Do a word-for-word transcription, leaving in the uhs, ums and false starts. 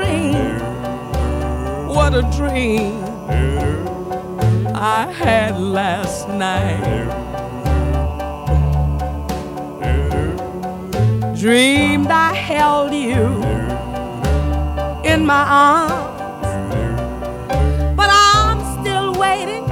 dream, what a dream I had last night. Dreamed I held you in my arms, but I'm still waiting